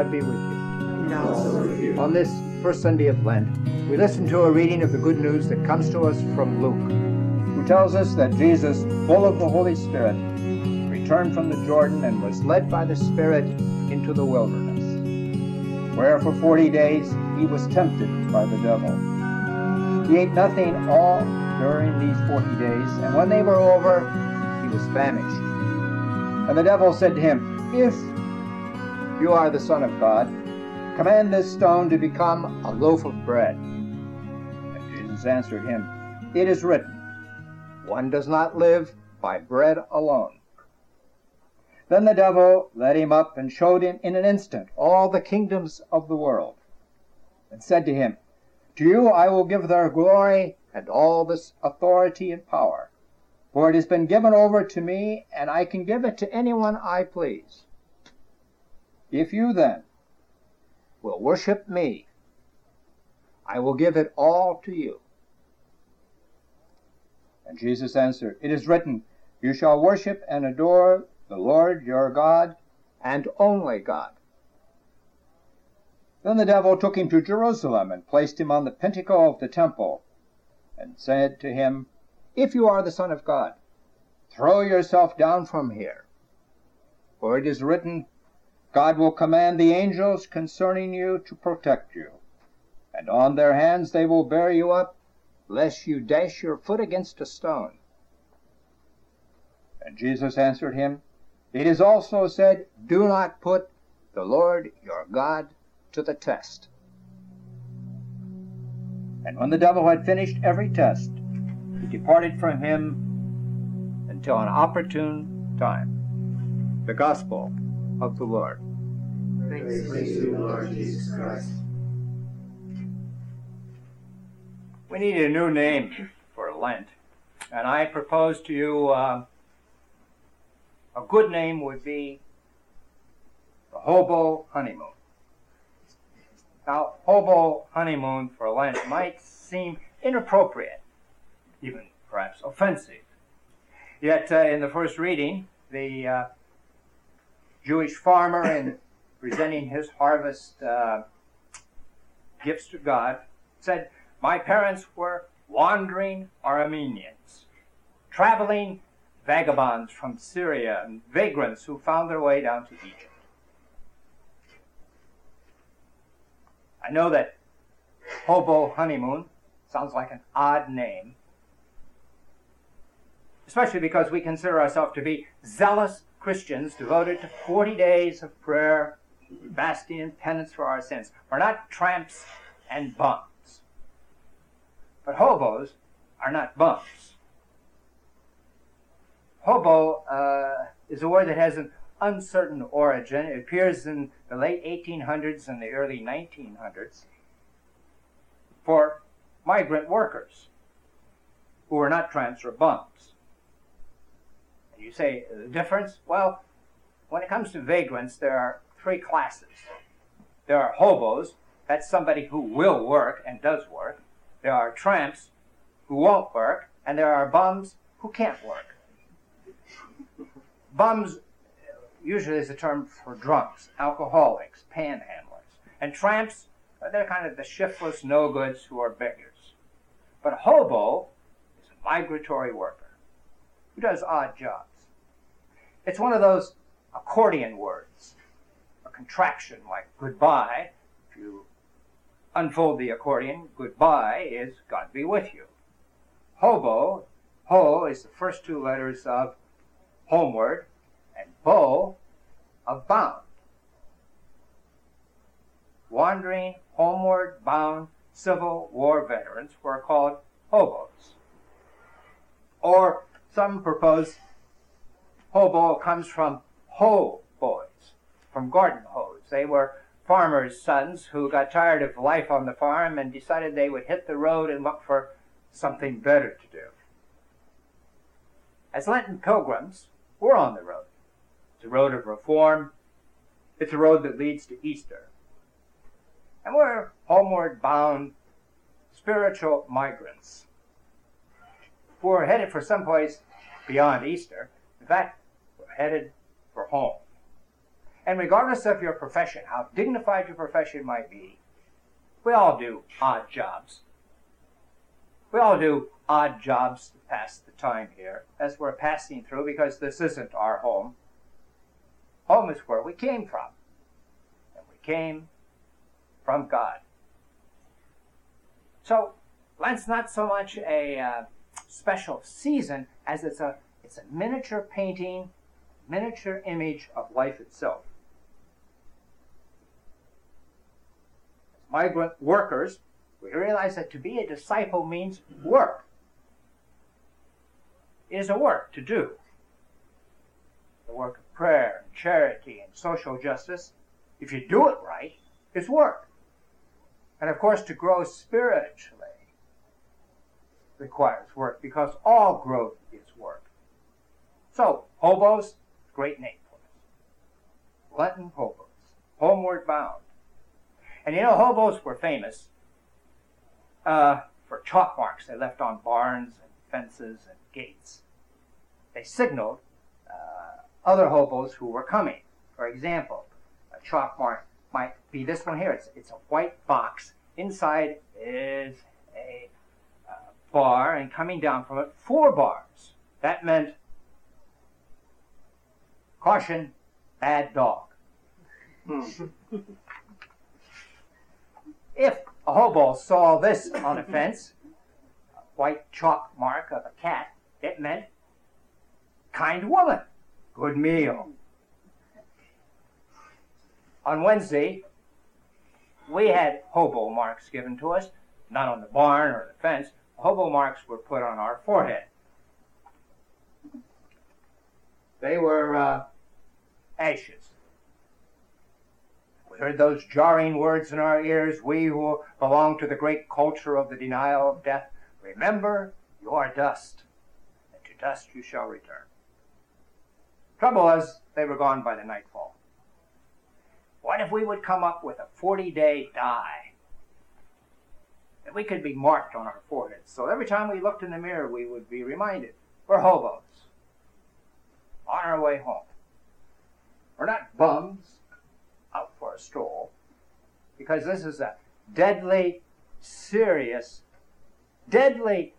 God be with you. And also with you. On this first Sunday of Lent, we listen to a reading of the good news that comes to us from Luke, who tells us that Jesus, full of the Holy Spirit, returned from the Jordan and was led by the Spirit into the wilderness, where for 40 days he was tempted by the devil. He ate nothing all during these 40 days, and when they were over, he was famished. And the devil said to him, "If you are the Son of God, command this stone to become a loaf of bread." And Jesus answered him, "It is written, one does not live by bread alone." Then the devil led him up and showed him in an instant all the kingdoms of the world, and said to him, "To you I will give their glory and all this authority and power, for it has been given over to me, and I can give it to anyone I please. If you then will worship me, I will give it all to you." And Jesus answered, "It is written, you shall worship and adore the Lord your God, and only God." Then the devil took him to Jerusalem and placed him on the pinnacle of the temple, and said to him, "If you are the Son of God, throw yourself down from here. For it is written, God will command the angels concerning you to protect you, and on their hands they will bear you up, lest you dash your foot against a stone." And Jesus answered him, "It is also said, do not put the Lord your God to the test." And when the devil had finished every test, he departed from him until an opportune time. The Gospel of the Lord. Thanks be to you, Lord Jesus Christ. We need a new name for Lent, and I propose to you a good name would be the Hobo Honeymoon. Now, Hobo Honeymoon for Lent might seem inappropriate, even perhaps offensive. Yet in the first reading, the Jewish farmer, in presenting his harvest gifts to God, said, "My parents were wandering Arameans, traveling vagabonds from Syria and vagrants who found their way down to Egypt." I know that Hobo Honeymoon sounds like an odd name, especially because we consider ourselves to be zealous Christians devoted to 40 days of prayer, fasting, and penance for our sins. We're not tramps and bums. But hobos are not bums. Hobo is a word that has an uncertain origin. It appears in the late 1800s and the early 1900s for migrant workers who were not tramps or bums. And you say, the difference? Well, when it comes to vagrants, there are three classes. There are hobos, that's somebody who will work and does work. There are tramps who won't work, and there are bums who can't work. Bums usually is a term for drunks, alcoholics, panhandlers. And tramps, they're kind of the shiftless no-goods who are beggars. But a hobo is a migratory worker who does odd jobs. It's one of those accordion words, a contraction like goodbye. If you unfold the accordion, goodbye is God be with you. Hobo, ho is the first two letters of homeward, and bo of bound. Wandering, homeward bound Civil War veterans were called hobos. Or some propose hobo comes from hoe boys, from garden hoes. They were farmers' sons who got tired of life on the farm and decided they would hit the road and look for something better to do. As Lenten pilgrims, we're on the road. It's a road of reform. It's a road that leads to Easter. And we're homeward bound spiritual migrants who are headed for someplace beyond Easter. In fact, we're headed for home. And regardless of your profession, how dignified your profession might be, we all do odd jobs. We all do odd jobs to pass the time here as we're passing through, because this isn't our home. Home is where we came from. And we came from God. So Lent's not so much a special season as it's a miniature painting, miniature image of life itself. As migrant workers, we realize that to be a disciple means work. It is a work to do. The work of prayer and charity and social justice, if you do it right, is work. And of course, to grow spiritually requires work, because all growth is work. So, hobos, great name for us. Lenten hobos, homeward bound. And you know, hobos were famous for chalk marks they left on barns and fences and gates. They signaled other hobos who were coming. For example, a chalk mark might be this one here. It's a white box. Inside is a bar, and coming down from it, 4 bars. That meant, caution, bad dog. If a hobo saw this on a fence, a white chalk mark of a cat, it meant, kind woman, good meal. On Wednesday, we had hobo marks given to us, not on the barn or the fence. Hobo marks were put on our forehead. They were ashes. We heard those jarring words in our ears, we who belong to the great culture of the denial of death. Remember, you are dust, and to dust you shall return. Trouble was, they were gone by the nightfall. What if we would come up with a 40-day die that we could be marked on our foreheads, so every time we looked in the mirror we would be reminded, we're hobos on our way home. We're not bums out for a stroll, because this is a deadly serious journey.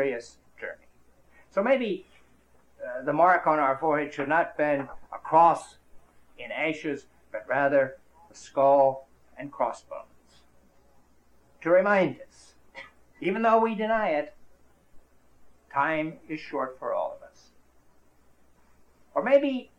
So maybe the mark on our forehead should not have been a cross in ashes, but rather a skull and crossbones, to remind us, even though we deny it, time is short for all of us. Or maybe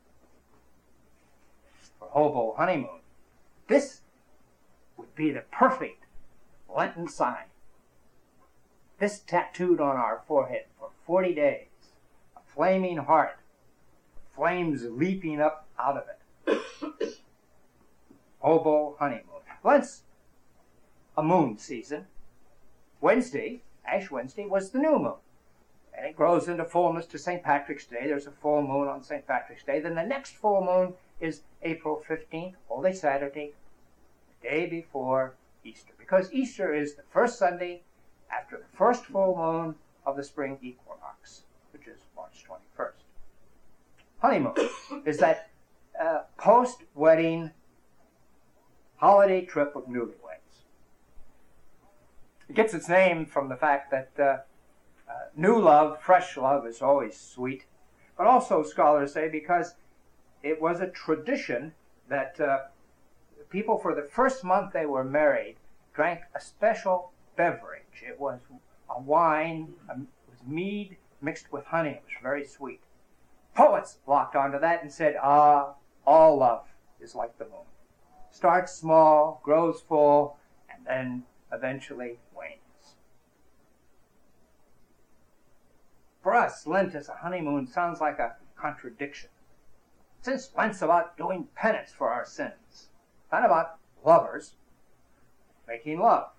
for hobo honeymoon, this would be the perfect Lenten sign. This tattooed on our forehead for 40 days, a flaming heart, flames leaping up out of it. Hobo honeymoon. Lent's a moon season. Wednesday, Ash Wednesday, was the new moon. And it grows into fullness to St. Patrick's Day. There's a full moon on St. Patrick's Day. Then the next full moon is April 15th, Holy Saturday, the day before Easter. Because Easter is the first Sunday after the first full moon of the spring equinox, which is March 21st. Honeymoon is that post-wedding holiday trip of newlyweds. It gets its name from the fact that new love, fresh love, is always sweet, but also, scholars say, because it was a tradition that people, for the first month they were married, drank a special beverage. It was a wine, it was mead mixed with honey. It was very sweet. Poets locked onto that and said, all love is like the moon. Starts small, grows full, and then eventually wanes. For us, Lent as a honeymoon sounds like a contradiction, since Lent's about doing penance for our sins, not about lovers making love.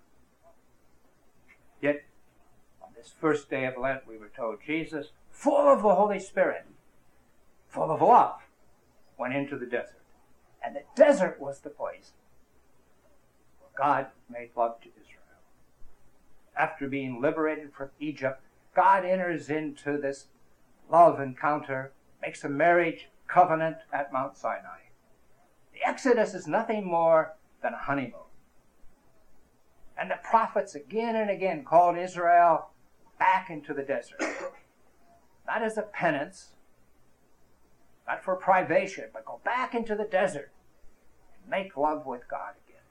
Yet, on this first day of Lent, we were told Jesus, full of the Holy Spirit, full of love, went into the desert. And the desert was the place where God made love to Israel. After being liberated from Egypt, God enters into this love encounter, makes a marriage covenant at Mount Sinai. The Exodus is nothing more than a honeymoon. And the prophets again and again called Israel back into the desert. Not as a penance, not for privation, but go back into the desert and make love with God again.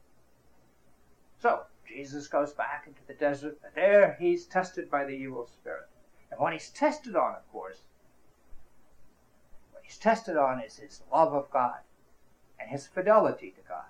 So, Jesus goes back into the desert, and there he's tested by the evil spirit. And what he's tested on, of course, what he's tested on is his love of God and his fidelity to God.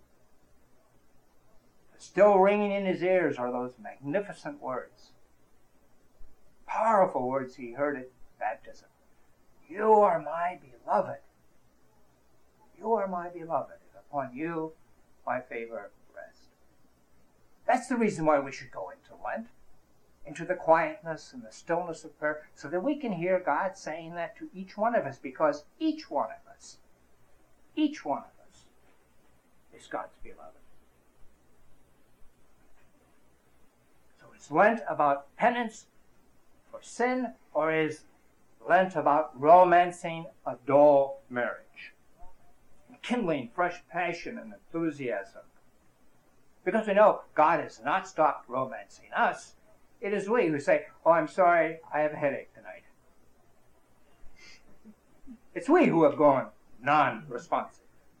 But still ringing in his ears are those magnificent words, powerful words he heard at baptism. You are my beloved. You are my beloved, and upon you my favor rests. That's the reason why we should go into Lent, into the quietness and the stillness of prayer, so that we can hear God saying that to each one of us, because each one of us is God's beloved. So is Lent about penance for sin, or is Lent about romancing a dull marriage, and kindling fresh passion and enthusiasm? Because we know God has not stopped romancing us. It is we who say, oh, I'm sorry, I have a headache tonight. It's we who have gone non-responsive.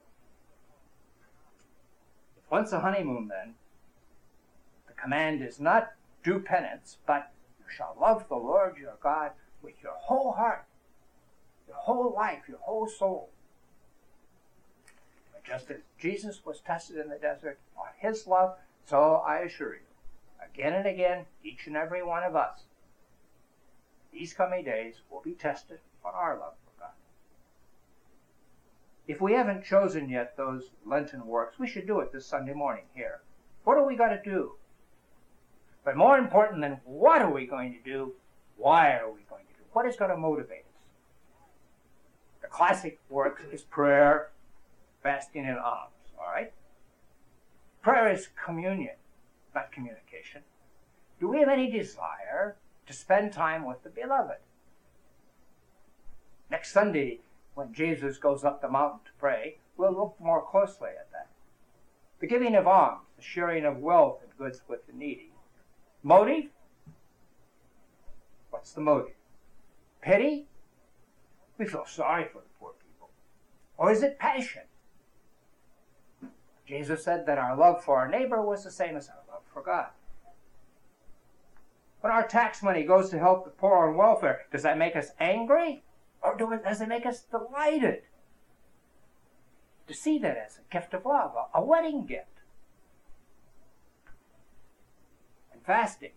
If once a honeymoon, then, the command is not do penance, but you shall love the Lord your God with your whole heart, your whole life, your whole soul. But just as Jesus was tested in the desert on his love, so I assure you, again and again, each and every one of us, these coming days will be tested on our love for God. If we haven't chosen yet those Lenten works, we should do it this Sunday morning here. What are we going to do? But more important than what are we going to do, why are we going to do? What is going to motivate us? The classic work is prayer, fasting, and alms, all right? Prayer is communion, not communication. Do we have any desire to spend time with the beloved? Next Sunday, when Jesus goes up the mountain to pray, we'll look more closely at that. The giving of alms, the sharing of wealth and goods with the needy. Motive? What's the motive? Pity? We feel sorry for the poor people. Or is it passion? Jesus said that our love for our neighbor was the same as our love for God. When our tax money goes to help the poor on welfare, does that make us angry? Or does it make us delighted? To see that as a gift of love, a wedding gift. And fasting.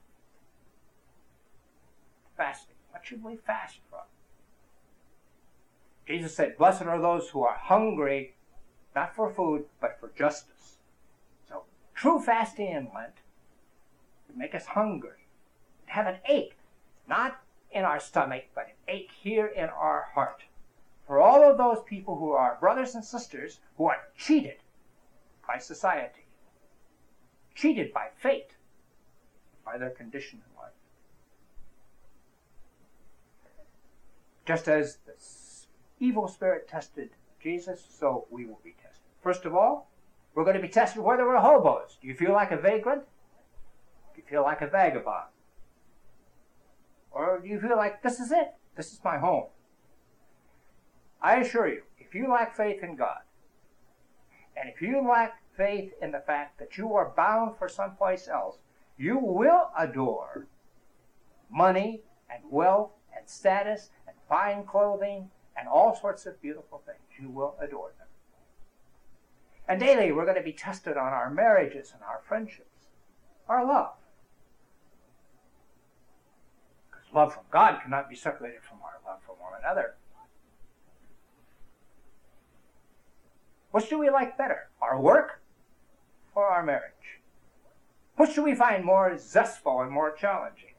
Fasting. What should we fast from? Jesus said, blessed are those who are hungry, not for food, but for justice. So, true fasting in Lent would make us hungry, have an ache, not in our stomach, but an ache here in our heart. For all of those people who are brothers and sisters who are cheated by society, cheated by fate, by their condition in life. Just as the evil spirit tested Jesus, so we will be tested. First of all, we're going to be tested whether we're hobos. Do you feel like a vagrant? Do you feel like a vagabond? Or do you feel like, this is it? This is my home? I assure you, if you lack faith in God, and if you lack faith in the fact that you are bound for someplace else, you will adore money and wealth and status and fine clothing and all sorts of beautiful things. You will adore them. And daily we're going to be tested on our marriages and our friendships, our love. Because love from God cannot be separated from our love for one another. Which do we like better, our work or our marriage? Which do we find more zestful and more challenging?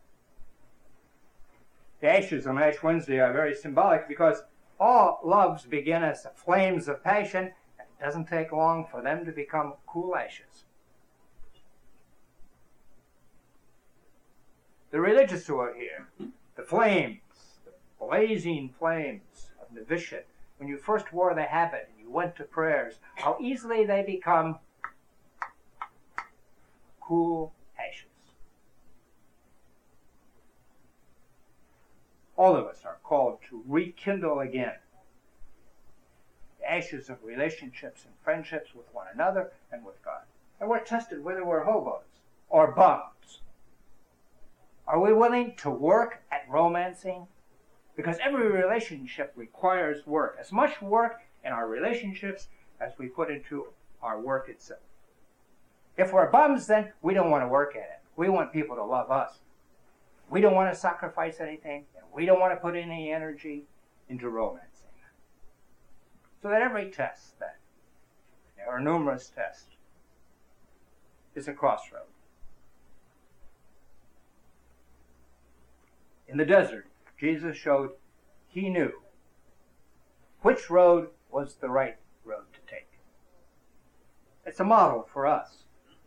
The ashes on Ash Wednesday are very symbolic because all loves begin as the flames of passion, and it doesn't take long for them to become cool ashes. The religious who are here, the flames, the blazing flames of novitiate, when you first wore the habit and you went to prayers, how easily they become cool ashes. All of us are called to rekindle again the ashes of relationships and friendships with one another and with God. And we're tested whether we're hobos or bums. Are we willing to work at romancing? Because every relationship requires work, as much work in our relationships as we put into our work itself. If we're bums, then we don't want to work at it. We want people to love us. We don't want to sacrifice anything, and we don't want to put any energy into romancing. So that every test, then, there are numerous tests, is a crossroad. In the desert, Jesus showed he knew which road was the right road to take. It's a model for us.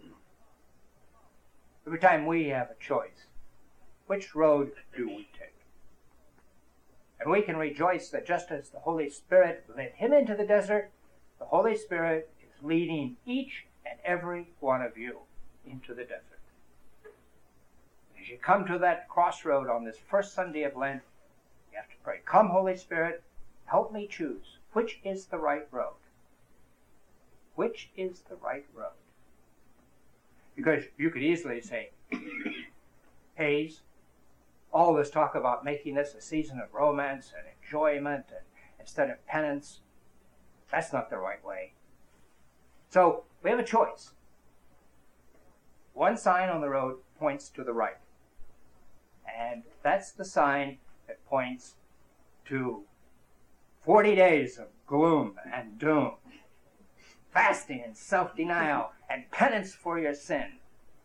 Every time we have a choice, which road do we take? And we can rejoice that just as the Holy Spirit led him into the desert, the Holy Spirit is leading each and every one of you into the desert. As you come to that crossroad on this first Sunday of Lent, you have to pray, "Come, Holy Spirit, help me choose. Which is the right road? Which is the right road?" Because you could easily say, Hayes, all this talk about making this a season of romance and enjoyment and instead of penance, that's not the right way. So we have a choice. One sign on the road points to the right. And that's the sign that points to 40 days of gloom and doom, fasting and self-denial and penance for your sin.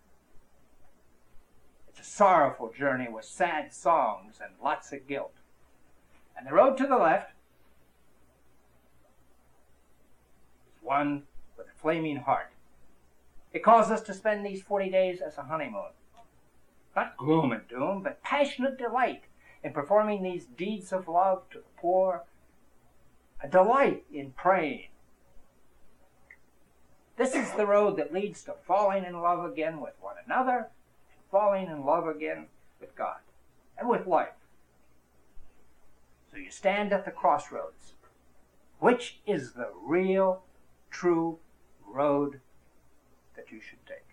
It's a sorrowful journey with sad songs and lots of guilt. And the road to the left is one with a flaming heart. It calls us to spend these 40 days as a honeymoon. Not gloom and doom, but passionate delight in performing these deeds of love to the poor, a delight in praying. This is the road that leads to falling in love again with one another, and falling in love again with God and with life. So you stand at the crossroads. Which is the real, true road that you should take?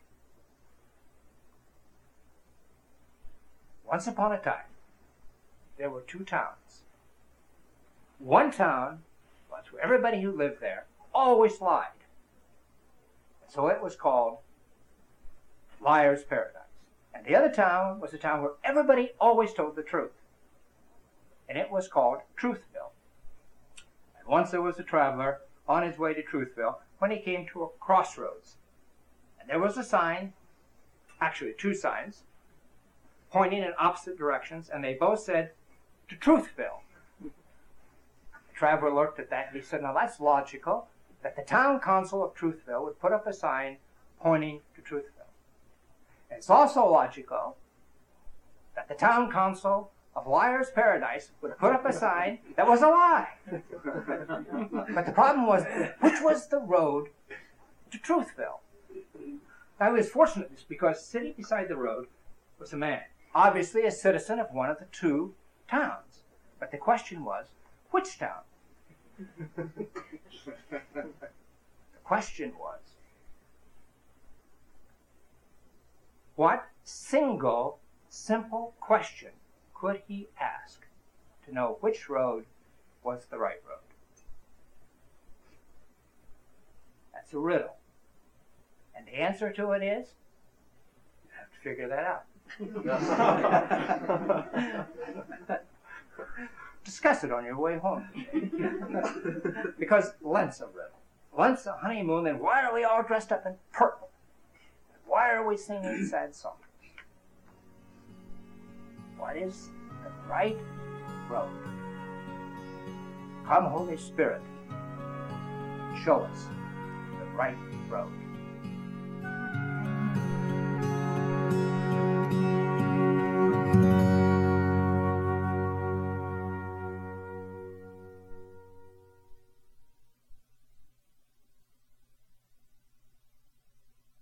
Once upon a time, there were two towns. One town was where everybody who lived there always lied. And so it was called Liar's Paradise. And the other town was a town where everybody always told the truth. And it was called Truthville. And once there was a traveler on his way to Truthville when he came to a crossroads. And there was a sign, actually two signs, pointing in opposite directions, and they both said, "To Truthville." The traveler looked at that and he said, "Now that's logical, that the town council of Truthville would put up a sign pointing to Truthville. And it's also logical that the town council of Liar's Paradise would put up a sign that was a lie." But the problem was, which was the road to Truthville? Now, he was fortunate because sitting beside the road was a man, obviously a citizen of one of the two towns. But the question was, which town? The question was, what single, simple question could he ask to know which road was the right road? That's a riddle. And the answer to it is, you have to figure that out. Discuss it on your way home. Because Lent's a riddle. Lent's a honeymoon, and why are we all dressed up in purple? Why are we singing sad songs? What is the right road? Come, Holy Spirit, show us the right road.